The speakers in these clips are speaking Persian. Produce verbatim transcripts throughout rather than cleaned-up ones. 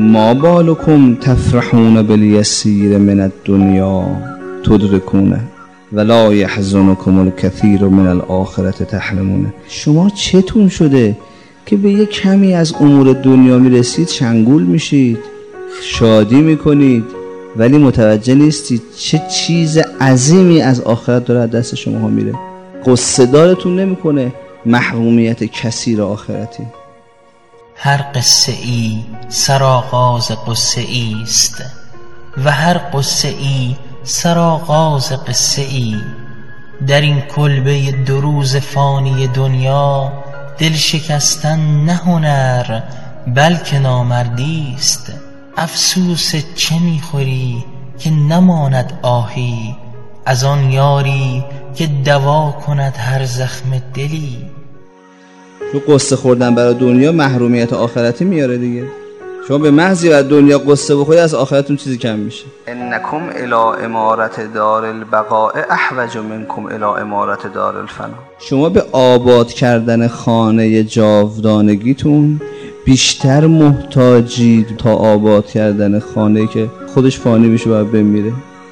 ما بالکم تفرحون بالیسیر من الدنیا تدرکونه ولا یحزنکم الکثیر من الاخرة تحرمونه. شما چتون شده که به یک کمی از امور دنیا میرسید شنگول میشید، شادی میکنید، ولی متوجه نیستید چه چیز عظیمی از آخرت داره دست شما ها میره. قصه دارتون نمیکنه محرومیت کثیر آخرتی. هر قصه ای سرآغاز قصه ای است و هر قصه ای سرآغاز قصه ای. در این کلبه دو روز فانی دنیا دل شکستن نه هنر بلکه نامردی است. افسوس چه میخوری که نماند آهی از آن یاری که دوا کند هر زخم دلی. تو قصه خوردن برای دنیا محرومیت آخرتی میاره دیگه. شما به محضی از دنیا قصه بخورید از آخرتون چیزی کم میشه. انکم الی امارت دار البقاء احوج منکم الی امارت دار الفنا. شما به آباد کردن خانه جاودانگیتون بیشتر محتاجید تا آباد کردن خانه‌ای که خودش فانی میشه و بمیره.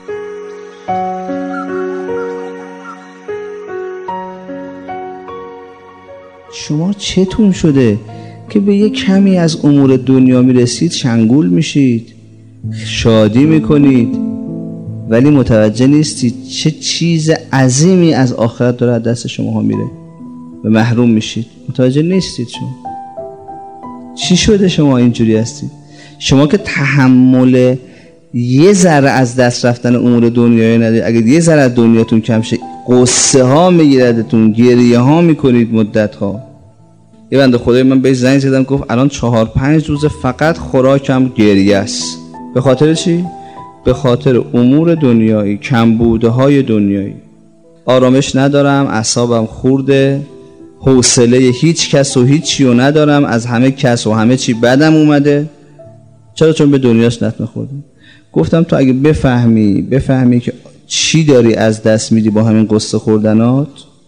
شما چتون شده که به یک کمی از امور دنیا میرسید شنگول میشید، شادی میکنید، ولی متوجه نیستید چه چیز عظیمی از آخرت داره دست شما ها میره و محروم میشید. متوجه نیستید شما چی شده شما اینجوری هستید. شما که تحمل یه ذره از دست رفتن امور دنیایی ندارید. اگه یه ذره از دنیاتون کم شه قصه ها میگیردتون، گریه ها میکنید مدت ها. یه بنده خدای من بهش زنگ زدم گفت الان چهار پنج روز فقط خوراکم گریه است. به خاطر چی؟ به خاطر امور دنیایی، کمبوده های دنیایی. آرامش ندارم، اعصابم خورده، حوصله هیچ کس و هیچی رو ندارم، از همه کس و همه چی بدم اومده. چرا؟ چون به دنیاش لطمه خوردم. گفتم تو اگه بفهمی بفهمی که چی داری از دست میدی با همین قصه خوردنات،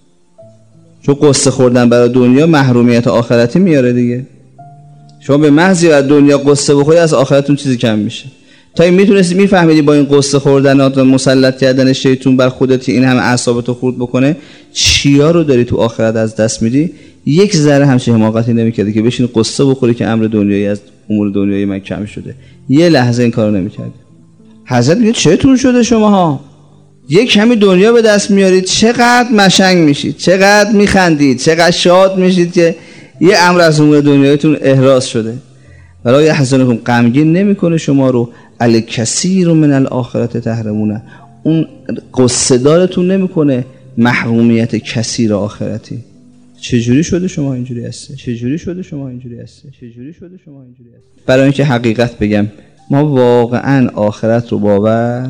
چون قصه خوردن برای دنیا محرومیت آخرتی میاره دیگه. شما به محضی از دنیا قصه بخوری از آخرتون چیزی کم میشه. تا این میتونستی میفهمیدی با این قصه خوردنات و مسلط کردن شیطون بر خودت این همه اعصابتو خورد بکنه چیا رو داری تو آخرت از دست میدی، یک ذره همشه حماقتی نمیکردی که بشین قصه بخوری که امر دنیایی از امور دنیایی من کم شده. یه لحظه این کارو نمیکردی. حضرت میگه چطور شده شماها یک کمی دنیا به دست میارید چقدر مشنگ میشید، چقدر میخندید، چقدر شاد میشید که یه امر از امور دنیایتون احراز شده. ولی یحزنکم غمگین نمیکنه شما رو الکثیر من الاخرة تحرمونه. اون قصه دارتون نمیکنه محرومیت کثیر آخرتی. چجوری شده شما اینجوری هستی؟ چجوری شده شما اینجوری هستی؟ چجوری شده شما اینجوری هستی؟ برای اینکه حقیقت بگم ما واقعا آخرت رو باور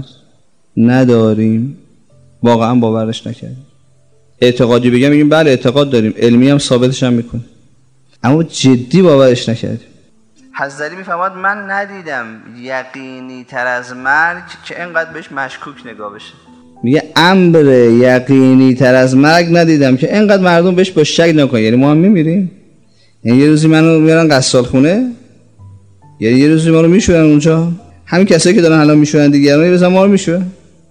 نداریم، واقعا باورش نکردیم. اعتقادی بگم میگیم بله اعتقاد داریم، علمی هم ثابتش هم میکنیم، اما جدی باورش نکردیم. حضرت میفهمد من ندیدم یقینی تر از مرگ که اینقدر بهش مشکوک نگاه بشه. میگه امر یقینی تر از مرگ ندیدم که اینقدر مردم بهش با شک نکنن. یعنی ما هم میمیریم؟ یعنی یه روزی منو میارن قصال خونه؟ یعنی یه روزی ما رو میشورن اونجا؟ همین کسایی که دارن الان میشورن دیگران یه روزا ما رو میشورن؟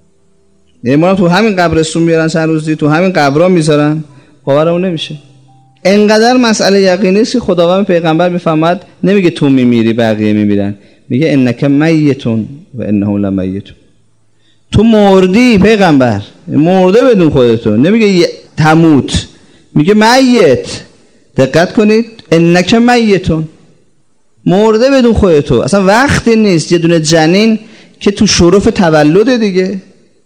یعنی ما رو تو همین قبرستون میارن چند روزی تو همین قبرا میذارن؟ باورمون نمیشه. انقدر مسئله یقینی است که خداوند پیغمبر میفهمد نمیگه تو میمیری بقیه میمیرن، میگه انک میتون و انهم لمیتون. تو مردی پیغمبر، مرده بدون خودتو، نمیگه تموت، میگه میت. دقت کنید انک میتون، مرده بدون خودتو. اصلا وقتی نیست یه دونه جنین که تو شرف تولد دیگه،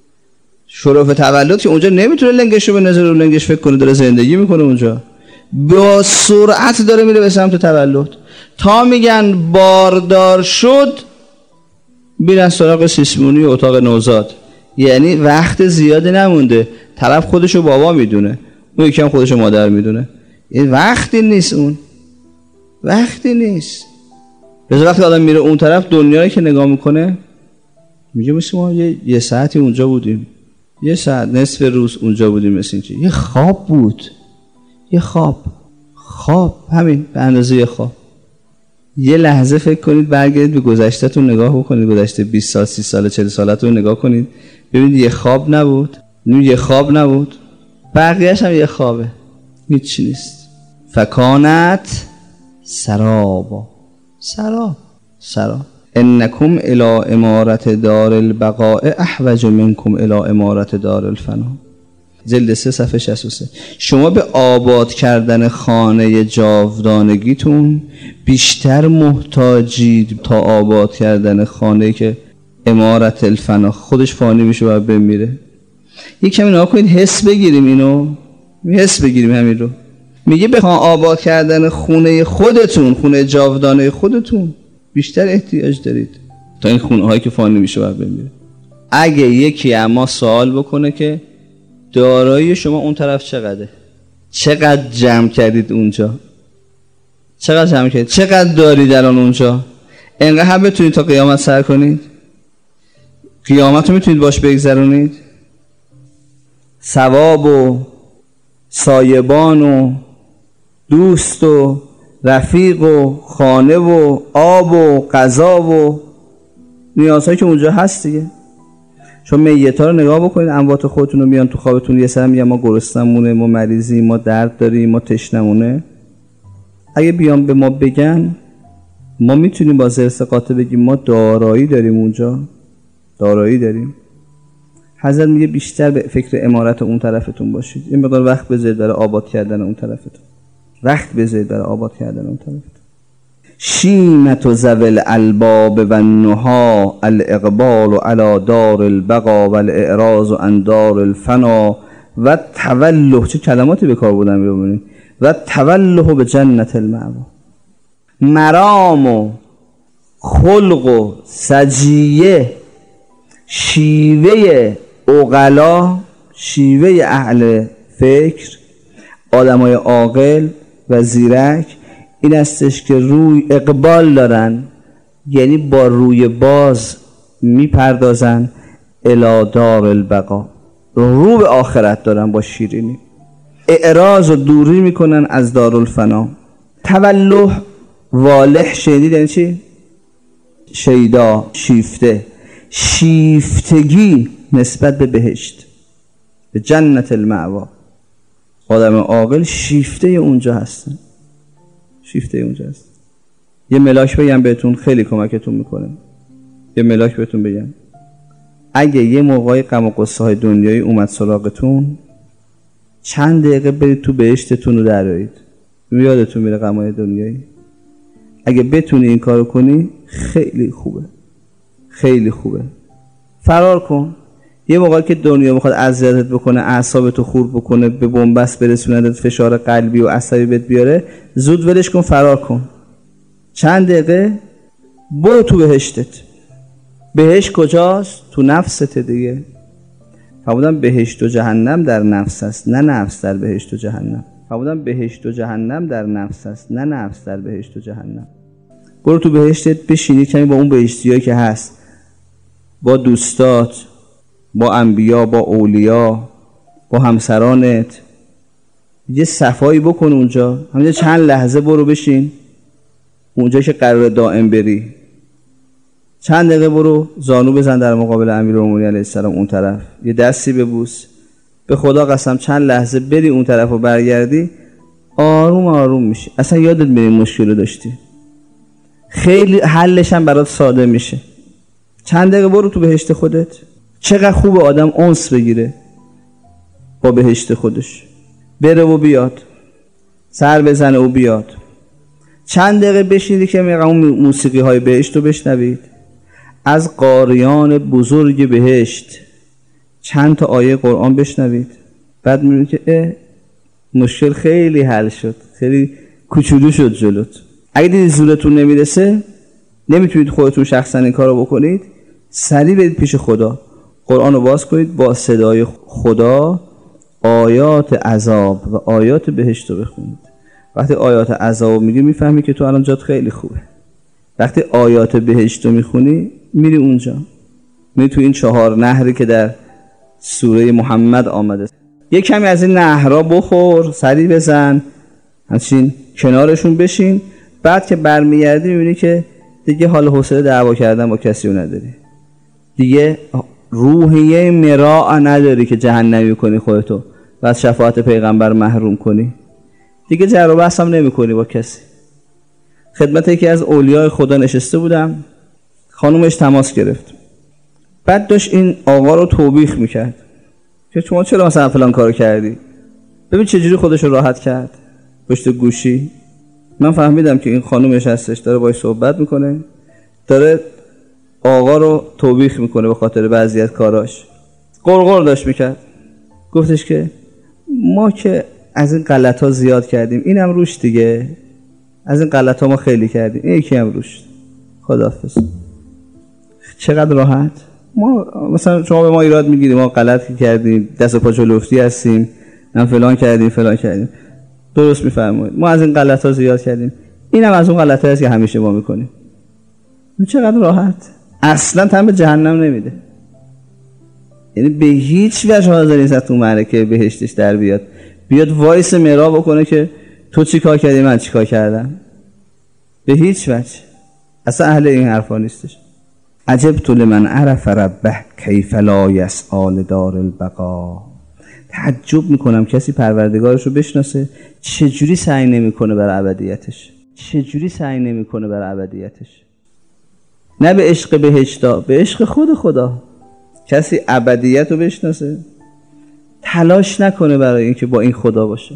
شرف تولد که اونجا نمیتونه لنگشو به نظر رو لنگش فکر کنه داره زندگی میکنه، اونجا با سرعت داره میره به سمت تولد. تا میگن باردار شد بیرن سراغ سیسمونی و اتاق نوزاد. یعنی وقت زیادی نمونده، طرف خودشو بابا میدونه، اون یکی هم خودشو مادر میدونه. یعنی وقتی نیست، اون وقتی نیست. بذار وقتی آدم میره اون طرف دنیایی که نگاه میکنه میگه مثل ما یه, یه ساعتی اونجا بودیم، یه ساعت نصف روز اونجا بودیم، مثل اینکه یه خواب بود، یه خواب خواب همین به اندازه یه خواب یه لحظه فکر کنید، برگردید به گذشته‌تون نگاه بکنید، گذشته بیست سال، سی سال، چهل سالتون نگاه کنید، ببینید یه خواب نبود، یه خواب نبود، بقیه‌اش هم یه خوابه، هیچ نیست. فکانت سرابا، سراب، سراب. انکم الی امارت دار البقاء احوج منکم الی امارت دار الفنا. جلد سه صفحه شصت و سه. شما به آباد کردن خانه جاودانگیتون بیشتر محتاجید تا آباد کردن خانه که امارت الفنا خودش فانی میشه و بمیره. یک کمی نگاه کنید، حس بگیریم اینو، حس بگیریم همین رو. میگه بخوام آباد کردن خونه خودتون، خونه جاودانه خودتون بیشتر احتیاج دارید تا این خونه هایی که فانی میشه و بمیره. اگه یکی اما سوال بکنه که دارایی شما اون طرف چقدره، چقدر جمع کردید اونجا، چقدر جمع کردید، چقدر دارید الان اونجا، اینقدر هم بتونید تا قیامت سر کنید، قیامت رو میتونید باش بگذرونید، ثواب و سایبان و دوست و رفیق و خانه و آب و غذا و نیازهایی که اونجا هست دیگه. چون میتا رو نگاه بکنید، اموات خودتون رو میان تو خوابتون یه سر میگن ما گرسنمونه، ما مریضیم، ما درد داریم، ما تشنمونه. اگه بیان به ما بگن، ما میتونیم با زرس قاطع بگیم ما دارایی داریم اونجا، دارایی داریم. حضرت میگه بیشتر به فکر امارت اون طرفتون باشید، این مقدار وقت بذارید برای آباد کردن اون طرفتون، وقت بذارید برای آباد کردن اون طرفتون. شیمت و زول الباب و النها الاقبال علی دار البقا و الاعراض عن دار الفنا و توله، چه کلماتی به کار بودن می‌بینید، و توله به جنت المأوا. مرام و خلق و سجیه، شیوه عقلا، شیوه اهل فکر، آدمای عاقل و زیرک این استش که روی اقبال دارن، یعنی با روی باز میپردازن الی دار البقا، رو به آخرت دارن با شیرینی. اعراض و دوری میکنن از دار الفنا. توله والح شنید یعنی چی؟ شیدا، شیفته، شیفتگی نسبت به بهشت، به جنت المأوا. آدم عاقل شیفته اونجا هستن، شیفته اونجا هست. یه ملاک بگم بهتون خیلی کمکتون میکنه، یه ملاک بهتون بگم اگه یه موقعی غم و غصه های دنیایی اومد سراغتون، چند دقیقه برید تو بهشتتون رو درآیید، یادتون میره غمای دنیایی. اگه بتونی این کارو کنی خیلی خوبه، خیلی خوبه. فرار کن. یه موقعی که دنیا میخواد اذیتت بکنه، اعصابتو خورد بکنه، به بنبست برسوندت، فشار قلبی و عصبی بهت بیاره، زود ولش کن، فرار کن. چند دقیقه برو تو بهشتت. بهشت کجاست؟ تو نفست دیگه. فرمودن بهشت و جهنم در نفس است، نه نفس در بهشت و جهنم. فرمودن بهشت و جهنم در نفس است، نه نفس در بهشت و جهنم. برو تو بهشتت بشینی کمی با اون بهشتیایی که هست، با دوستات، با انبیا، با اولیا، با همسرانت، یه صفایی بکن اونجا. همینجا چند لحظه برو بشین اونجا که قرار دائم بری. چند دقیقه برو زانو بزن در مقابل امیرالمومنین علیه السلام اون طرف، یه دستی ببوس. به خدا قسم چند لحظه بری اون طرف و برگردی، آروم آروم میشی، اصلا یادت میره مشکل داشتی، خیلی حلش هم برات ساده میشه. چند دقیقه برو تو بهشت خودت. چقدر خوب آدم انس بگیره با بهشت خودش، بره و بیاد، سر بزنه و بیاد. چند دقیقه بشینید که میگم اون موسیقی های بهشت رو بشنوید، از قاریان بزرگ بهشت چند تا آیه قرآن بشنوید. بعد میبینید که اه مشکل خیلی حل شد، خیلی کوچولو شد جلوت. اگه دیدید زورتون نمیرسه، نمیتونید خودتون شخصا این کار رو بکنید، سریع برید پیش خدا، قرآن رو باز کنید، با صدای خدا آیات عذاب و آیات بهشت رو بخونید. وقتی آیات عذاب میگی میفهمی که تو الان جات خیلی خوبه. وقتی آیات بهشت رو میخونی میری اونجا، میری تو این چهار نهری که در سوره محمد آمده. یک کمی از این نهرها بخور، سری بزن، همچین کنارشون بشین، بعد که برمیگردی میبینی که دیگه حال حوصله دعوا کردن با کسی رو نداری، دیگه روحیه مراء نداری که جهنمی کنی خودتو و از شفاعت پیغمبر محروم کنی، دیگه جر و بحث هم نمی کنی با کسی. خدمت یکی از اولیای خدا نشسته بودم، خانومش تماس گرفت، بعد داشت این آقا رو توبیخ میکرد که شما چرا مثلا فلان کارو کردی، ببین چجوری خودش رو راحت کرد پشت گوشی. من فهمیدم که این خانومش هستش داره باهاش صحبت میکنه، داره آقا رو توبیخ میکنه به خاطر بعضی از کاراش. قرقر داشت میکرد، گفتش که ما که از این غلط ها زیاد کردیم، اینم روش دیگه، از این غلط ها ما خیلی کردیم، این یکی هم روش، خداحافظ. چقدر راحت. ما مثلا شما به ما ایراد میگیریم ما غلط کردیم، دست و پا جلوفتی هستیم، من فلان کردیم فلان کردیم. درست میفرمایید، ما از این غلط ها زیاد کردیم، اینم از اون غلط هاست که همیشه ما میکنیم. چقدر راحت، اصلا تن به جهنم نمیده. یعنی به هیچ وجه حاضر نیست تو معرکه بهشتش در بیاد، بیاد وایس مرا بکنه که تو چی کار کردی من چی کار کردم. به هیچ وجه، اصلا اهل این حرفا نیستش. عجبت لمن عرف ربه کیف لا یسأل دار البقا. تعجب میکنم کسی پروردگارش رو بشناسه چجوری سعی نمیکنه بر ابدیتش، چجوری سعی نمیکنه بر ابدیتش. نه به عشق بهشتا، به عشق خود خدا. کسی ابدیت رو بشناسه تلاش نکنه برای اینکه با این خدا باشه،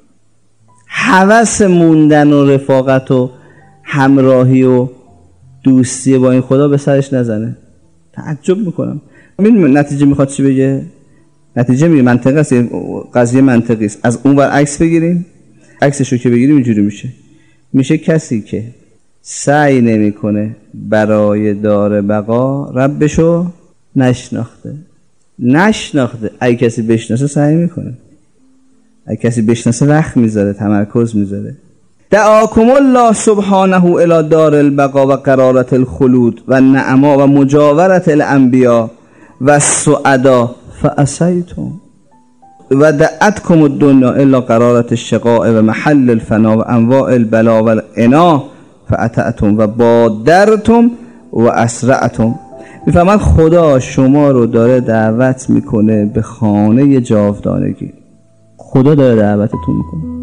هوس موندن و رفاقت و همراهی و دوستی با این خدا به سرش نزنه. تعجب میکنم. این نتیجه میخواد چی بگه؟ نتیجه میگه منطقه است، قضیه منطقی است. از اون ور عکس بگیریم، عکسشو که بگیریم اینجوری میشه میشه کسی که سعی نمیکنه برای دار بقا ربشو نشناخته. نشناخته. اگه کسی بشناسه سعی میکنه، اگه کسی بشناسه وقت میذاره، تمرکز میذاره. دعاکم الله سبحانه الی دار البقا و قرارت الخلود و نعما و مجاورت الانبیاء و السعدا فعصیتم و دعتکم الدنیا الا قرارت الشقاء و محل الفنا و انواع البلا و العنا فاطعتم و بادرتم و اسرعتم. میفهمن خدا شما رو داره دعوت میکنه به خانه جاودانگی. خدا داره دعوتتون میکنه.